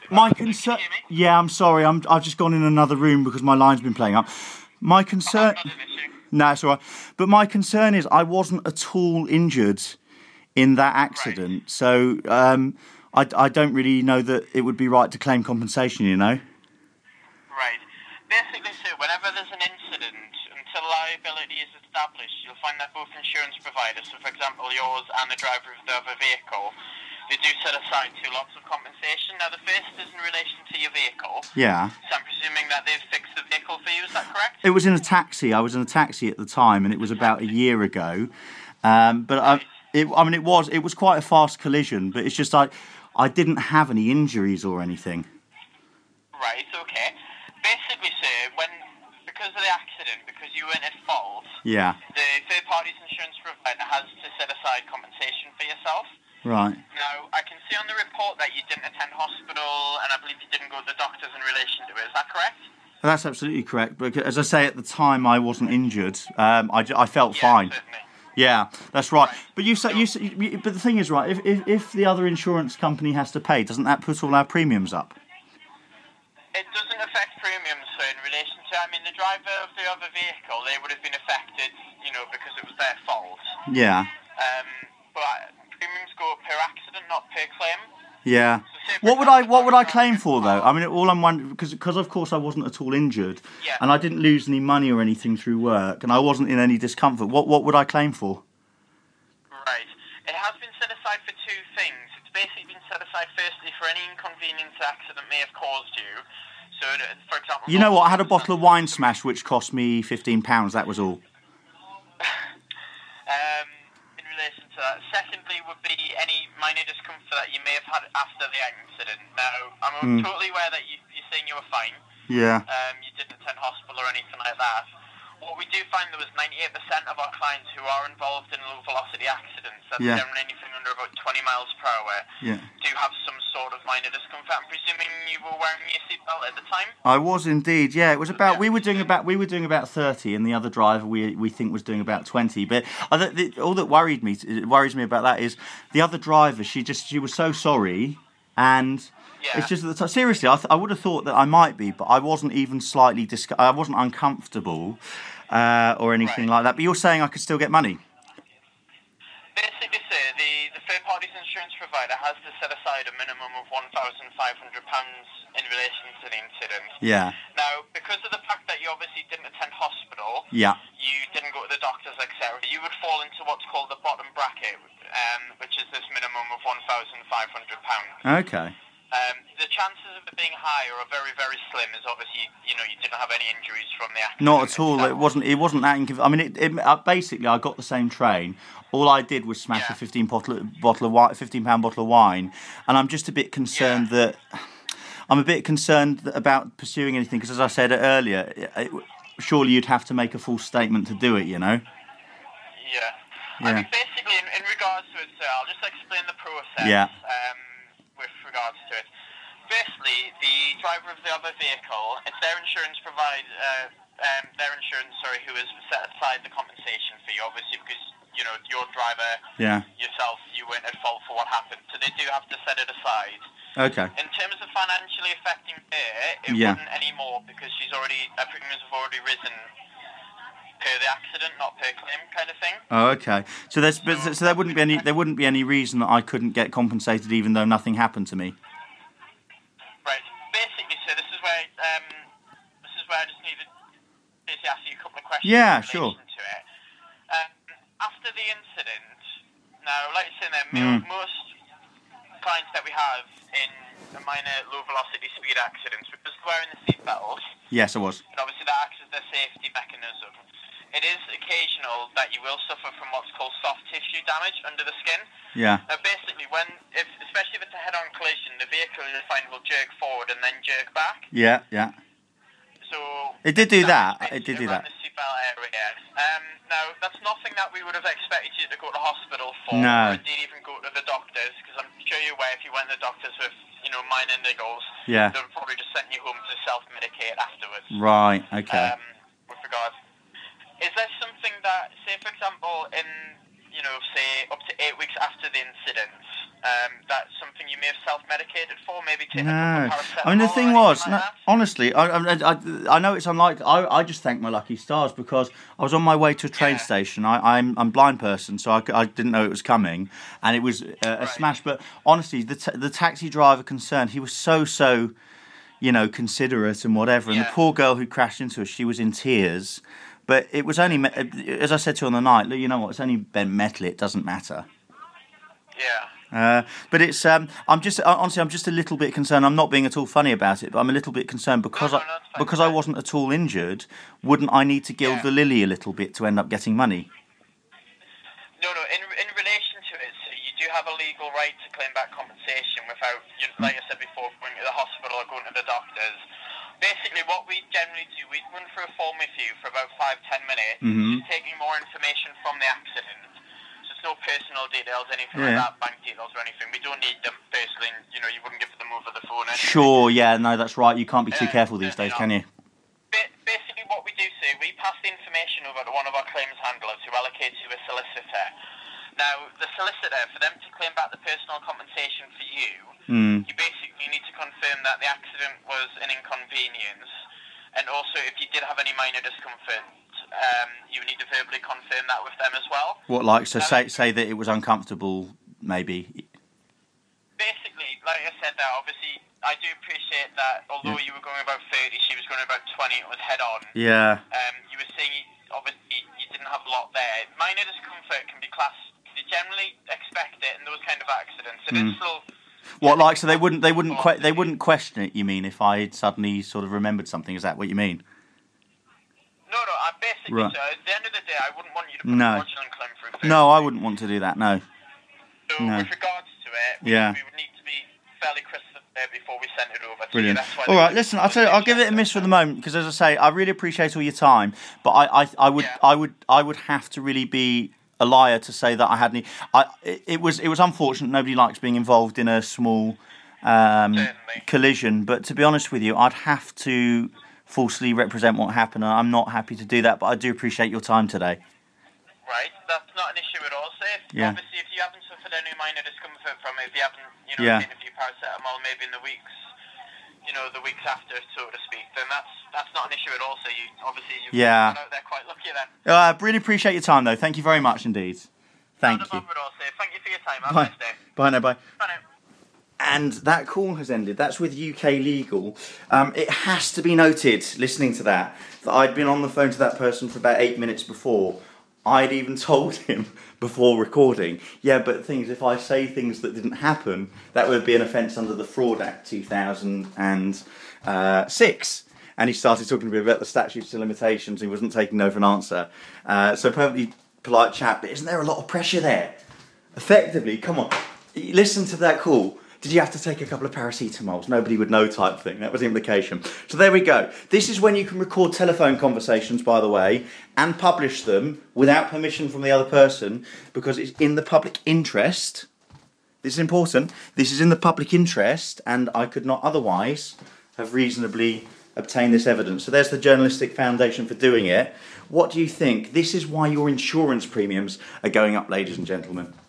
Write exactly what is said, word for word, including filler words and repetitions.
My concern. Yeah, I'm sorry. I'm. I've just gone in another room because my line's been playing up. My concern. No, it's all right. But my concern is I wasn't at all injured in that accident, right. so um, I, I don't really know that it would be right to claim compensation. You know. Right. Basically, so whenever there's an incident, until liability is established, you'll find that both insurance providers, so for example yours and the driver of the other vehicle, they do set aside two lots of compensation. Now the first is in relation to your vehicle. Yeah. So I'm presuming that they've fixed the vehicle for you, is that correct? It was in a taxi. I was in a taxi at the time, and it was about a year ago. Um, but right. I, it, I mean, it was it was quite a fast collision. But it's just I, I didn't have any injuries or anything. Right. Okay. Basically, sir, when because of the accident, because you weren't at fault, yeah. the third party's insurance provider has to set aside compensation for yourself. Right. Now, I can see on the report that you didn't attend hospital, and I believe you didn't go to the doctors in relation to it. Is that correct? That's absolutely correct. But as I say, at the time, I wasn't injured. Um, I, I felt yeah, fine. Certainly. Yeah, that's right. right. But you say, you, say, you, but the thing is, right? If, if if the other insurance company has to pay, doesn't that put all our premiums up? It doesn't affect premiums, so in relation to, I mean, the driver of the other vehicle, they would have been affected, you know, because it was their fault. Yeah. Um, but premiums go per accident, not per claim. Yeah. So what would I what would I claim for though? I mean, all I'm wondering because because of course I wasn't at all injured, yeah. and I didn't lose any money or anything through work, and I wasn't in any discomfort. What what would I claim for? Right. It has been set aside for two things. It's basically been set aside firstly for any inconvenience the accident may have caused you. So, for example... You know what? I had a bottle of wine smash which cost me fifteen pounds, that was all. um, in relation to that. Secondly would be any minor discomfort that you may have had after the accident. Now, I'm mm. totally aware that you, you're saying you were fine. Yeah. Um, you didn't attend hospital or anything like that. What we do find there was ninety-eight percent of our clients who are involved in low velocity accidents, that's yeah. generally anything under about twenty miles per hour, yeah. do have some sort of minor discomfort. I'm presuming you were wearing your seatbelt at the time? I was indeed, yeah. It was about, yeah. we were doing about we were doing about thirty, and the other driver we we think was doing about twenty. But I, the, all that worried me, it worries me about that is the other driver, she just, she was so sorry, and... Yeah. It's just that seriously, I, th- I would have thought that I might be, but I wasn't even slightly dis- I wasn't uncomfortable uh, or anything right. like that. But you're saying I could still get money? Basically, sir, the, the third party's insurance provider has to set aside a minimum of one thousand five hundred pounds in relation to the incident. Yeah. Now, because of the fact that you obviously didn't attend hospital, yeah. you didn't go to the doctors, et cetera, you would fall into what's called the bottom bracket, um, which is this minimum of one thousand five hundred pounds. Okay. Um, the chances of it being higher are very, very slim. As obviously, you know, you didn't have any injuries from the accident. Not at all. Itself. It wasn't. It wasn't that. Inconv- I mean, it, it, uh, basically, I got the same train. All I did was smash yeah. a fifteen bottle bottle of wine, fifteen pound bottle of wine, and I'm just a bit concerned yeah. that I'm a bit concerned about pursuing anything because, as I said earlier, it, it, surely you'd have to make a full statement to do it. You know. Yeah. yeah. I mean, basically, in, in regards to it, sir, I'll just explain the process. Yeah. Um, with regards to it. Firstly, the driver of the other vehicle, it's their insurance provide, uh, um, their insurance, sorry, who has set aside the compensation for you, obviously, because, you know, your driver, yeah. yourself, you weren't at fault for what happened, so they do have to set it aside. Okay. In terms of financially affecting her, it yeah. wouldn't anymore, because she's already, her premiums have already risen per the accident, not per claim, kind of thing. Oh, okay. So there's, so, so there wouldn't be any, there wouldn't be any reason that I couldn't get compensated, even though nothing happened to me. Right. Basically, so this is where, um, this is where I just need to basically ask you a couple of questions. Yeah, in sure. relation to it. Um, after the incident, now, like you said, there, mm. most clients that we have in a minor low velocity speed accidents, because wearing the seatbelt. Yes, I was. And obviously that acts as their safety mechanism. It is occasional that you will suffer from what's called soft tissue damage under the skin. Yeah. Now, basically, when, if, especially if it's a head-on collision, the vehicle you'll find will jerk forward and then jerk back. Yeah, yeah. So it did do that. It did do that. The seatbelt area. Um, now, that's nothing that we would have expected you to go to hospital for, no. or indeed even go to the doctors, because I'm sure you're aware if you went to the doctors with, you know, minor niggles, yeah. they would probably just send you home to self-medicate afterwards. Right. Okay. Um, with regards. Is there something that, say, for example, in, you know, say, up to eight weeks after the incident, Um, that's something you may have self-medicated for, maybe taking No, a couple of paracetamol I mean the or thing anything was, like no, that? honestly, I, I, I, I know it's unlikely. I, I just thank my lucky stars because I was on my way to a train Yeah. station. I, I'm, I'm a blind person, so I, c- I didn't know it was coming, and it was uh, a Right. smash. But honestly, the t- the taxi driver concerned, he was so so, you know, considerate and whatever. And the Yeah. poor girl who crashed into us, she was in tears. But it was only, me- as I said to her on the night, look, you know what? It's only bent metal. It doesn't matter. Yeah. Uh, but it's um, I'm just honestly I'm just a little bit concerned. I'm not being at all funny about it, but I'm a little bit concerned because No, no, I no, it's fine, because it's I fine. wasn't at all injured. Wouldn't I need to gild Yeah. the lily a little bit to end up getting money? No, no. In in relation to it, so you do have a legal right to claim back compensation without, you, like I said before, going to the hospital or going to the doctors. Basically, what we generally do, we run through a form with you for about five, ten minutes, Mhm. just taking more information from the accident. So it's no personal details, anything Yeah. like that, bank details or anything. We don't need them personally. And, you know, you wouldn't give them over the phone anyway. Sure, yeah, no, that's right. You can't be too Uh, careful these days, certainly can you? Ba- Basically, what we do say, we pass the information over to one of our claims handlers who allocates you a solicitor. Now, the solicitor, for them to claim back the personal compensation for you, Mm. you basically need to confirm that the accident was an inconvenience, and also if you did have any minor discomfort, um, you would need to verbally confirm that with them as well. What like so Now, say say that it was uncomfortable, maybe. Basically, like I said there, obviously, I do appreciate that although Yeah. you were going about thirty, she was going about twenty, it was head on. Yeah. Um, you were saying, you, obviously, you didn't have a lot there. Minor discomfort can be classed, you generally expect it in those kind of accidents. It Mm. is still... What like so they wouldn't they wouldn't que- they Obviously. wouldn't question it? You mean if I suddenly sort of remembered something? Is that what you mean? No, no, I basically, Right. so at the end of the day, I wouldn't want you to put No. a fraudulent claim through first. No, I wouldn't want to do that. No. So no. with regards to it, we, Yeah. we would need to be fairly crystal clear before we send it over to Brilliant. you. That's why All they- right, listen. I'll tell you, I'll give it a miss for the moment because, as I say, I really appreciate all your time. But I, I, I would, Yeah. I would, I would have to really be a liar to say that I had any. I, it, it was, it was unfortunate. Nobody likes being involved in a small um, Certainly. collision. But to be honest with you, I'd have to falsely represent what happened, and I'm not happy to do that. But I do appreciate your time today. Right, that's not an issue at all. So if, Yeah. obviously, if you haven't suffered any minor discomfort from it, if you haven't, you know, Yeah. taken a few paracetamol maybe in the weeks, you know, the weeks after, so to speak, then that's that's not an issue at all. So you obviously you've Yeah. gone out there quite lucky then. Uh, I really appreciate your time, though. Thank you very much indeed. Thank not a you. problem at all. So thank you for your time. Have a Bye. nice day. Bye now. Bye. Bye now. And that call has ended. That's with U K Legal. Um, it has to be noted, listening to that, that I'd been on the phone to that person for about eight minutes before. I'd even told him before recording, yeah, but things, if I say things that didn't happen, that would be an offence under the Fraud Act two thousand six. And he started talking to me about the statutes of limitations. He wasn't taking no for an answer. Uh, so perfectly polite chat, but isn't there a lot of pressure there? Effectively, come on, listen to that call. Did you have to take a couple of paracetamols? Nobody would know type thing. That was the implication. So there we go. This is when you can record telephone conversations, by the way, and publish them without permission from the other person because it's in the public interest. This is important. This is in the public interest and I could not otherwise have reasonably obtained this evidence. So there's the journalistic foundation for doing it. What do you think? This is why your insurance premiums are going up, ladies and gentlemen.